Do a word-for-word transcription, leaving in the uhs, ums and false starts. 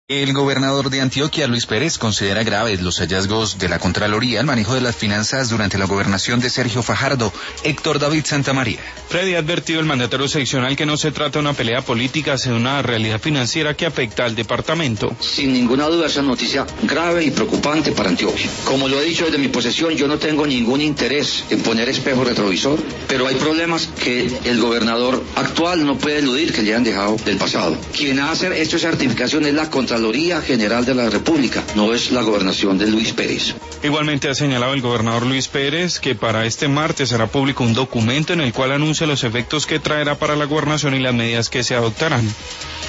El gobernador de Antioquia, Luis Pérez, considera graves los hallazgos de la Contraloría al manejo de las finanzas durante la gobernación de Sergio Fajardo. Héctor David Santamaría. Freddy ha advertido el mandatario seccional que no se trata de una pelea política, sino una realidad financiera que afecta al departamento. Sin ninguna duda, esa noticia grave y preocupante para Antioquia. Como lo he dicho desde mi posesión, yo no tengo ningún interés en poner espejo retrovisor, pero hay problemas que el gobernador actual no puede eludir, que le han dejado del pasado. Quien hace esta certificación es la Contraloría General de la República, no es la gobernación de Luis Pérez. Igualmente ha señalado el gobernador Luis Pérez que para este martes hará público un documento en el cual anuncia los efectos que traerá para la gobernación y las medidas que se adoptarán.